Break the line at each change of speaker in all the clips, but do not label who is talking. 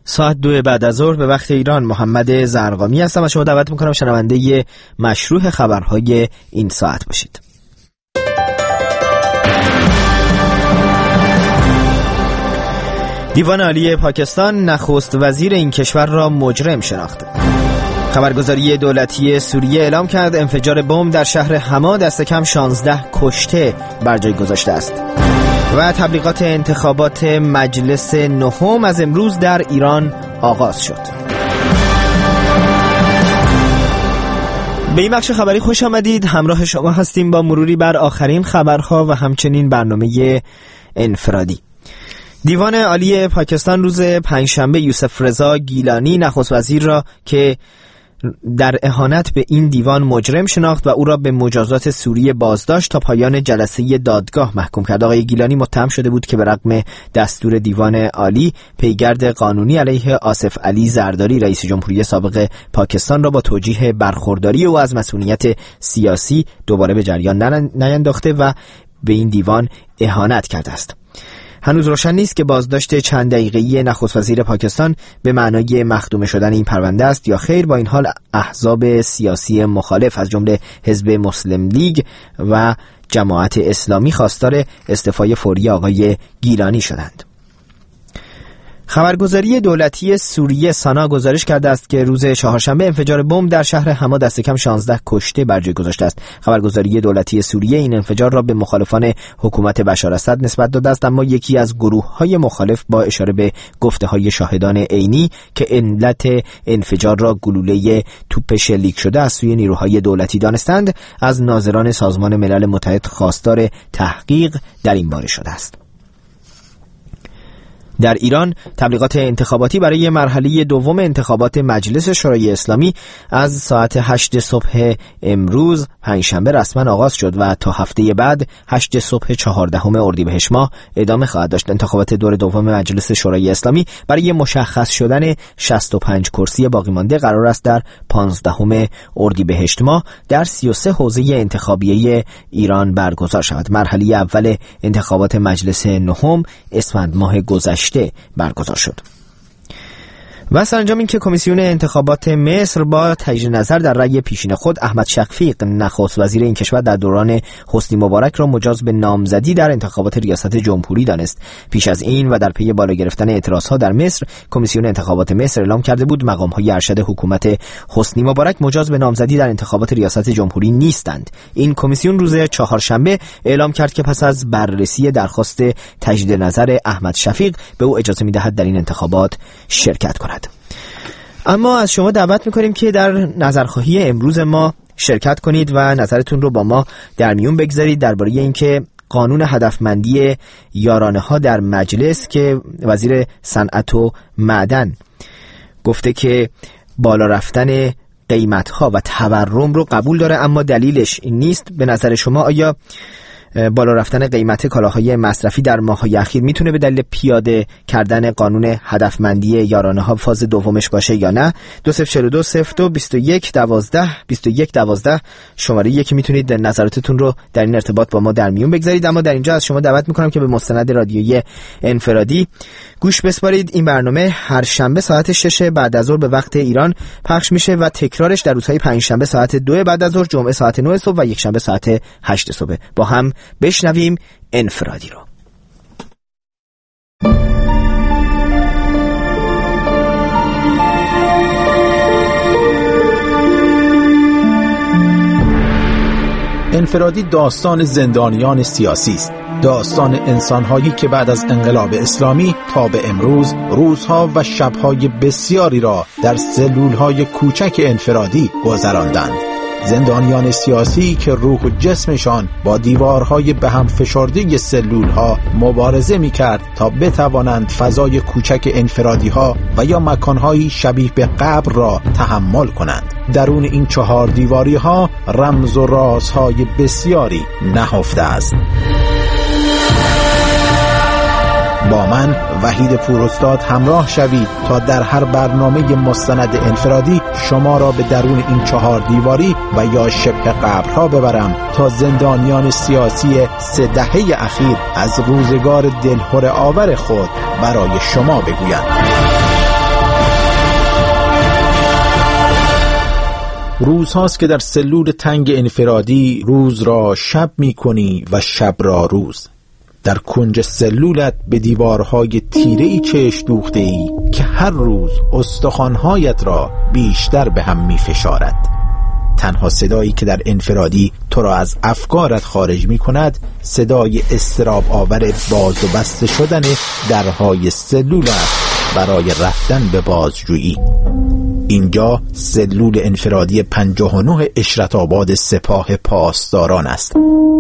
ساعت 2 بعد از ظهر به وقت ایران. محمد زرقامی هستم و شما دعوت میکنم شنونده مشروع خبرهای این ساعت باشید. دیوان عالی پاکستان نخست وزیر این کشور را مجرم شناخت. خبرگزاری دولتی سوریه اعلام کرد انفجار بمب در شهر حما دست کم 16 کشته بر جای گذاشته است. و تبلیغات انتخابات مجلس نهم از امروز در ایران آغاز شد. به این بخش خبری خوش آمدید. همراه شما هستیم با مروری بر آخرین خبرها و همچنین برنامه انفرادی. دیوان عالی پاکستان روز پنجشنبه یوسف رضا گیلانی نخست وزیر را که در اهانت به این دیوان مجرم شناخت و او را به مجازات سوریه بازداشت تا پایان جلسه دادگاه محکوم کرد. آقای گیلانی متهم شده بود که به رغم دستور دیوان عالی پیگرد قانونی علیه آصف علی زرداری رئیس جمهوری سابق پاکستان را با توجیه برخورداری او از مسئولیت سیاسی دوباره به جریان نینداخته و به این دیوان اهانت کرده است. هنوز روشن نیست که بازداشت چند دقیقه‌ای نخست وزیر پاکستان به معنای مخدوم شدن این پرونده است یا خیر. با این حال احزاب سیاسی مخالف از جمله حزب مسلم لیگ و جماعت اسلامی خواستار استعفای فوری آقای گیلانی شدند. خبرگزاری دولتی سوریه سانا گزارش کرده است که روز چهارشنبه انفجار بمب در شهر حما دست کم 16 کشته بر جای گذاشته است. خبرگزاری دولتی سوریه این انفجار را به مخالفان حکومت بشار اسد نسبت داده است، اما یکی از گروه‌های مخالف با اشاره به گفته‌های شاهدان عینی که علت انفجار را گلوله توپ شلیک شده از سوی نیروهای دولتی دانستند، از ناظران سازمان ملل متحد خواستار تحقیق در این باره شده است. در ایران تبلیغات انتخاباتی برای مرحله دوم انتخابات مجلس شورای اسلامی از ساعت 8 صبح امروز پنجشنبه رسما آغاز شد و تا هفته بعد 8 صبح 14 اردیبهشت ماه ادامه خواهد داشت. انتخابات دور دوم مجلس شورای اسلامی برای مشخص شدن 65 کرسی باقی مانده قرار است در 15 اردیبهشت ماه در 33 حوزه انتخابیه ایران برگزار شود. مرحله اول انتخابات مجلس نهم اسفند ماه گذشته برگزار شد. و سرانجام این که کمیسیون انتخابات مصر با تجدید نظر در رأی پیشین خود احمد شفیق نخست وزیر این کشور در دوران حسنی مبارک را مجاز به نامزدی در انتخابات ریاست جمهوری دانست. پیش از این و در پی بالا گرفتن اعتراضها در مصر، کمیسیون انتخابات مصر اعلام کرده بود مقام‌های ارشد حکومت حسنی مبارک مجاز به نامزدی در انتخابات ریاست جمهوری نیستند. این کمیسیون روز چهارشنبه اعلام کرد که پس از بررسی درخواست تجدید نظر احمد شفیق به او اجازه می‌دهد در این انتخابات شرکت کند. اما از شما دعوت میکنیم که در نظرخواهی امروز ما شرکت کنید و نظرتون رو با ما در میون بگذارید درباره اینکه قانون هدفمندی یارانه ها در مجلس که وزیر صنعت و معدن گفته که بالا رفتن قیمت ها و تورم رو قبول داره اما دلیلش این نیست. به نظر شما آیا بالا رفتن قیمت کالاهای مصرفی در ماه‌های اخیر میتونه به دلیل پیاده کردن قانون هدفمندی یارانه ها فاز دومش باشه یا نه؟ 2042 02 21 12 21 12 شماره یکی میتونید نظراتتون رو در این ارتباط با ما در میون بگذارید. اما در اینجا از شما دعوت میکنم که به مستند رادیویی انفرادی گوش بسپارید. این برنامه هر شنبه ساعت 6 بعد از ظهر به وقت ایران پخش میشه و تکرارش در روزهای پنجشنبه ساعت 2 بعد از ظهر، جمعه ساعت 9 صبح و یکشنبه ساعت 8 صبح. با هم بشنویم انفرادی رو.
انفرادی داستان زندانیان سیاسی است، داستان انسان‌هایی که بعد از انقلاب اسلامی تا به امروز روزها و شب‌های بسیاری را در سلول‌های کوچک انفرادی گذراندند. زندانیان سیاسی که روح و جسمشان با دیوارهای به هم فشرده سلول‌ها مبارزه می‌کرد تا بتوانند فضای کوچک انفرادی‌ها و یا مکان‌های شبیه به قبر را تحمل کنند. درون این 4 دیواری‌ها رمز و رازهای بسیاری نهفته است. با من وحید پوراستاد همراه شوید تا در هر برنامه مستند انفرادی شما را به درون این 4 دیواری و یا شبه قبرها ببرم تا زندانیان سیاسی 3 دهه اخیر از روزگار دلهره آور خود برای شما بگویند. روزهاست که در سلول تنگ انفرادی روز را شب می کنی و شب را روز. در کنج سلولت به دیوارهای تیره‌ای چشم دوخته‌ای که هر روز استخوان‌هایت را بیشتر به هم می فشارد. تنها صدایی که در انفرادی تو را از افکارت خارج می کند صدای اضطراب آور باز و بسته شدن درهای سلول است برای رفتن به بازجویی. اینجا سلول انفرادی 59 عشرت آباد سپاه پاسداران است.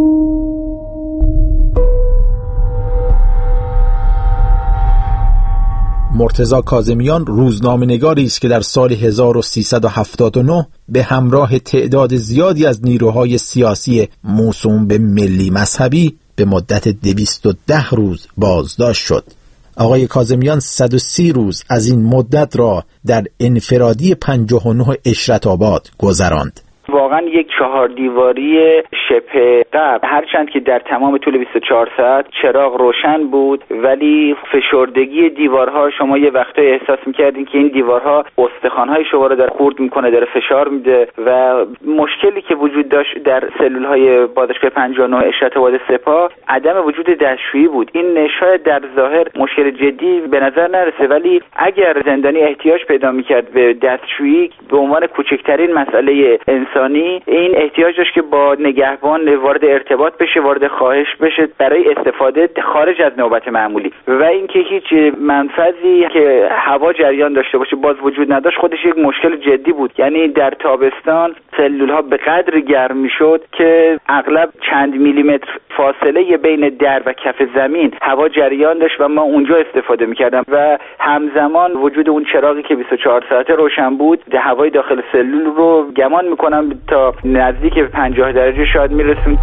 مرتضی کاظمیان روزنامه‌نگاری است که در سال 1379 به همراه تعداد زیادی از نیروهای سیاسی موسوم به ملی مذهبی به مدت 210 روز بازداشت شد. آقای کاظمیان 130 روز از این مدت را در انفرادی 59 عشرت آباد گذراند.
واقعا یک 4 دیواری شبه قبل، هرچند که در تمام طول 24 ساعت چراغ روشن بود، ولی فشردگی دیوارها شما یه وقتایی احساس می‌کردین که این دیوارها استخوان‌های شما رو خورد می‌کنه، داره فشار میده و مشکلی که وجود داشت در سلول‌های بازداشتگاه 59 عشرت آباد سپاه عدم وجود دستشویی بود. این شاید در ظاهر مشکل جدی به نظر نرسه، ولی اگر زندانی احتیاج پیدا می‌کرد به دستشویی به عنوان کوچکترین مسئله این احتیاج داشت که با نگهبان وارد ارتباط بشه، وارد خواهش بشه برای استفاده خارج از نوبت معمولی، و اینکه هیچ منفذی که هوا جریان داشته باشه باز وجود نداشت خودش یک مشکل جدی بود. یعنی در تابستان سلول‌ها به قدر گرم میشد که اغلب چند میلیمتر فاصله بین در و کف زمین هوا جریان داشت و ما اونجا استفاده می‌کردیم و همزمان وجود اون چراغی که 24 ساعته روشن بود هوای داخل سلول رو گمان می‌کنم تا نزدیک 50 درجه شاید میرسون.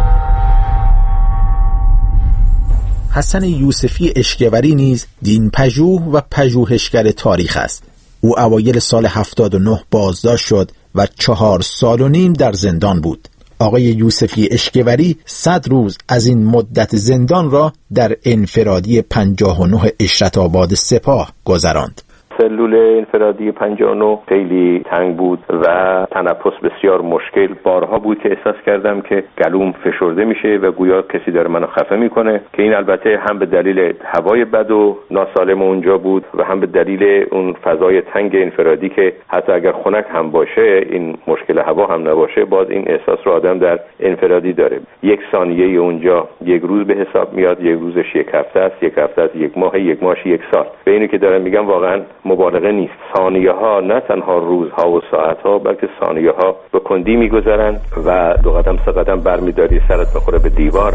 حسن یوسفی اشکوری نیز دینپژوه و پژوهشگر تاریخ است. او اوایل سال 79 بازداشت شد و 4 سال و نیم در زندان بود. آقای یوسفی اشکوری 100 روز از این مدت زندان را در انفرادی 59 عشرت آباد سپاه گذراند.
سلول انفرادی 59 خیلی تنگ بود و تنفس بسیار مشکل. بارها بود که احساس کردم که گلوم فشرده میشه و گویا کسی داره منو خفه میکنه، که این البته هم به دلیل هوای بد و ناسالم اونجا بود و هم به دلیل اون فضای تنگ انفرادی که حتی اگر خنک هم باشه، این مشکل هوا هم نباشه، باز این احساس رو آدم در انفرادی داره. 1 ثانیه اونجا 1 روز به حساب میاد، 1 روزش 1 هفته است، 1 هفته است 1 ماه، 1 ماهش 1 سال. به اینو که دارم میگم واقعا مبالغه نیست. ثانیه ها نه تنها روزها و ساعت ها بلکه ثانیه ها به کندی میگذرن و 2 قدم 3 قدم برمیداری سرت بخوره به دیوار.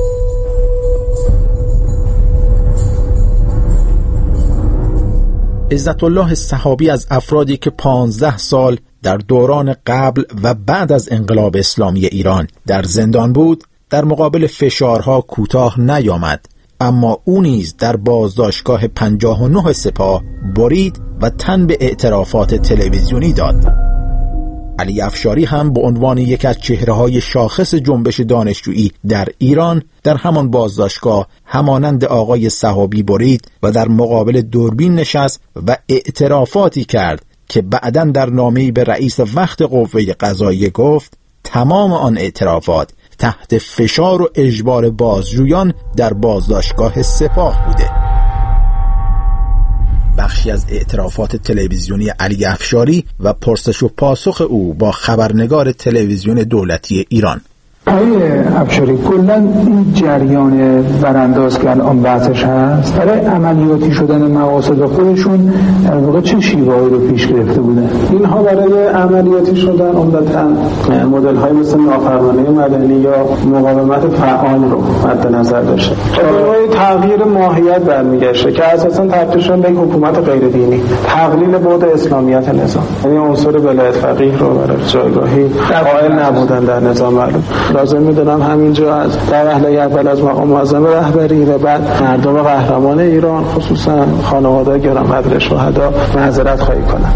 عزت الله صحابی از افرادی که 15 سال در دوران قبل و بعد از انقلاب اسلامی ایران در زندان بود، در مقابل فشارها کوتاه نیامد، اما او نیز در بازداشتگاه 59 سپاه برید و تن به اعترافات تلویزیونی داد. علی افشاری هم به عنوان یک از چهره‌های شاخص جنبش دانشجویی در ایران در همان بازداشتگاه همانند آقای صحابی برید و در مقابل دوربین نشست و اعترافاتی کرد که بعداً در نامه‌ای به رئیس وقت قوه قضاییه گفت تمام آن اعترافات تحت فشار و اجبار بازجویان در بازداشتگاه سپاه بوده. بخشی از اعترافات تلویزیونی علی افشاری و پرسش و پاسخ او با خبرنگار تلویزیون دولتی ایران.
آقای افشاری، کلا این جریان برانداز که الان بحثش هست برای عملیاتی شدن مقاصد خودشون در واقع چه شیوه‌ای رو پیش گرفته بودن؟
اینها برای عملیاتی شدن عمدتاً مدل‌های مثل نافرمانی مدنی یا مقاومت فعال رو مد نظر داشته. برای تغییر ماهیت برمیگشته که اساساً تبدیلشون به حکومت غیر دینی، تقلیل بعد اسلامیت نظام، یعنی عنصر ولایت فقیه رو برای جایگاهی قائل نبودن در نظام معلوم. لازم می‌دونم همینجا از در وهله اول از مقام معظم رهبری و بعد مردم قهرمان ایران خصوصا خانواده گرانقدر شهدا معذرت خواهی کنم.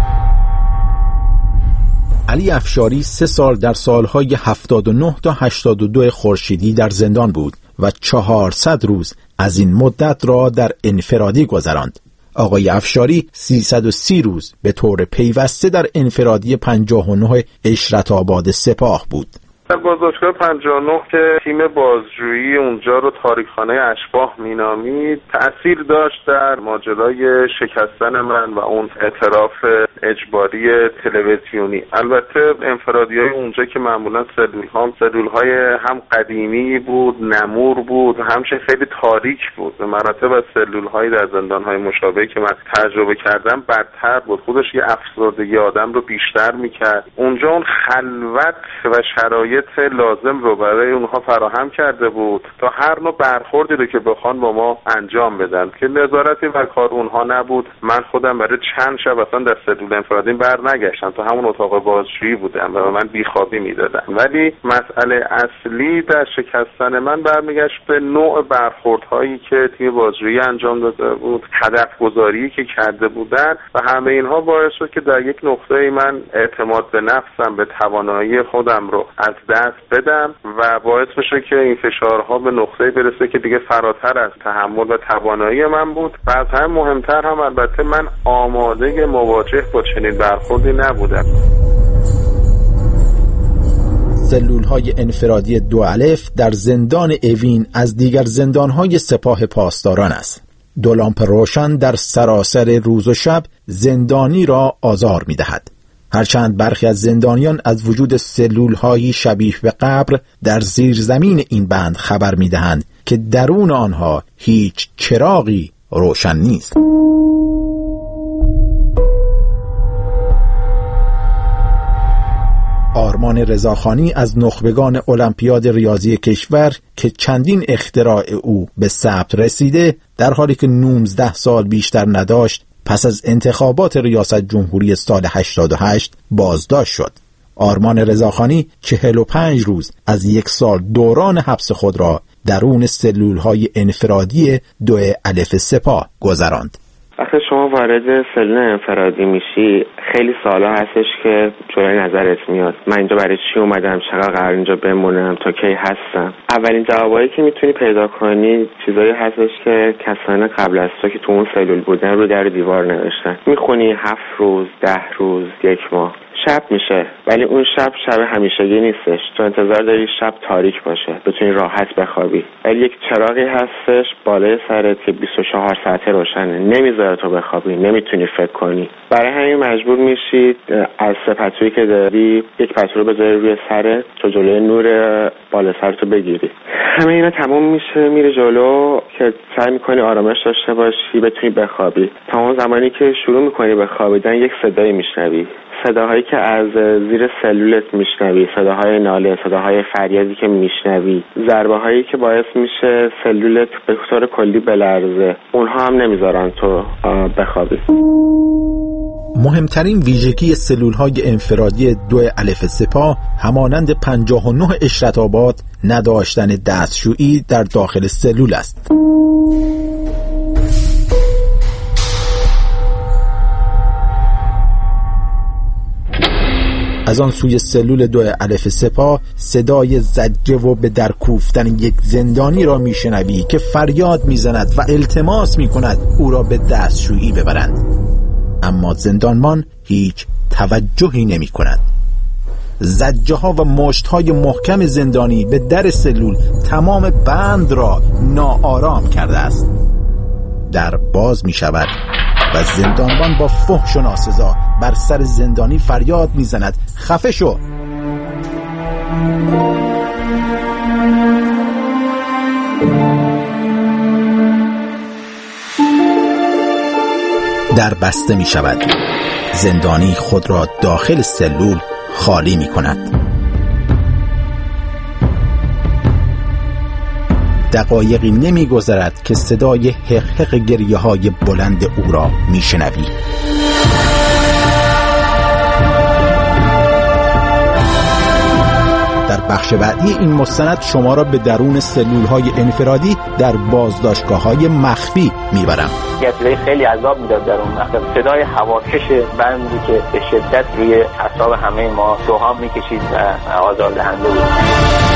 علی افشاری 3 سال در سالهای 79 تا 82 خورشیدی در زندان بود و 400 روز از این مدت را در انفرادی گذراند. آقای افشاری 330 روز به طور پیوسته در انفرادی 59 اشرت آباد سپاه بود.
در بازداشتگاه 59 که تیم بازجویی اونجا رو تاریخخانه اشباح مینامید، تأثیر داشت در ماجرای شکستن من و اون اعتراف اجباری تلویزیونی. البته انفرادی‌های اونجا که معمولا سلول‌های هم قدیمی بود، نمور بود، همچنین خیلی تاریک بود. به مراتب از سلول‌های در زندان‌های مشابهی که من تجربه کردم بدتر بود. خودش یه افسردگی آدم رو بیشتر می‌کرد. اونجا اون خلوت و شرایط لازم رو برای اونها فراهم کرده بود تا هر نوع برخوردی رو که بخوان با ما انجام بدن، که نظارتی بر کار اونها نبود. من خودم برای چند شب اصلا در سلول انفرادی بر نگشتم، تا همون اتاق بازجویی بودم و من بیخوابی میدادن. ولی مسئله اصلی در شکستن من برمیگشت به نوع برخوردهایی که تیم بازجویی انجام داده بود، هدف گذاری که کرده بودن و همه اینها باعث شد که در یک نقطه‌ای من اعتماد به نفسم، به توانایی خودم رو از دست بدم و باعث بشه که این فشارها به نقطه‌ای برسه که دیگه فراتر از تحمل و توانایی من بود. و از هم مهمتر هم البته من آماده مواجه با چنین برخوردی نبودم.
سلول‌های انفرادی 2 الف در زندان اوین از دیگر زندان‌های سپاه پاسداران است. 2 لامپ روشن در سراسر روز و شب زندانی را آزار می‌دهد. هرچند برخی از زندانیان از وجود سلول‌هایی شبیه به قبر در زیر زمین این بند خبر می‌دهند که درون آنها هیچ چراغی روشن نیست. آرمان رضاخانی از نخبگان المپیاد ریاضی کشور که چندین اختراع او به ثبت رسیده، در حالی که 19 سال بیشتر نداشت پس از انتخابات ریاست جمهوری سال 88 بازداشت شد. آرمان رضاخانی 45 روز از 1 سال دوران حبس خود را درون سلول‌های انفرادی 2 الف سپاه گذراند.
وقتی شما وارد سلول انفرادی میشی خیلی سالا هستش که جلوی نظرت میاد من اینجا برای چی اومدم، چقدر قرار اینجا بمونم، تا کی هستم. اولین جوابایی که میتونی پیدا کنی چیزایی هستش که کسان قبل از تو که تو اون سلول بودن رو در دیوار نوشتن. میخونی 7 روز، 10 روز، 1 ماه. شب میشه ولی اون شب همیشگی نیستش. تو انتظار داری شب تاریک باشه بتونی راحت بخوابی، ولی یک چراغی هستش بالای سرت که 24 ساعته روشنه، نمیذاره تو بخوابی، نمیتونی فکر کنی. برای همین مجبور میشی از سه پتویی که داری یک پتو رو بذاری روی سرت تا جلوی نور بالا سرتو بگیری. همه اینا تمام میشه، میره جلو که سعی میکنی آرامش داشته باشی، بتونی بخوابی. تمام زمانی که شروع میکنی به خوابیدن یک صدایی میشنوی، صداهایی که از زیر سلولت میشنوی، صداهای ناله، صداهای فریادی که میشنوی، ضربه هایی که باعث میشه سلولت به طور کلی بلرزه، اونها هم نمیذارن تو بخوابی.
مهمترین ویژگی سلول‌های انفرادی 2 الف سپاه همانند 59 اشرت آباد نداشتن دستشویی در داخل سلول است. از آن سوی سلول 2 الف سپاه صدای زجه و به در کوفتن یک زندانی را میشنوی که فریاد میزند و التماس میکند او را به دستشویی ببرند، اما زندانبان هیچ توجهی نمی کند. زجه ها و مشت های محکم زندانی به در سلول تمام بند را ناآرام کرده است. در باز می شود و زندانبان با فحش و ناسزا بر سر زندانی فریاد می زند خفه شو. در بسته می شود. زندانی خود را داخل سلول خالی می کند. دقایقی نمی گذرد که صدای حق گریه های بلند او را می شنوی. در بخش بعدی این مستند شما را به درون سلول‌های انفرادی در بازداشتگاه‌های مخفی میبرم.
صدای خیلی عذاب میداد در اون مقطع، صدای هواکش بندی که به شدت روی اعصاب همه ما توهام میکشید و آزاردهنده بود.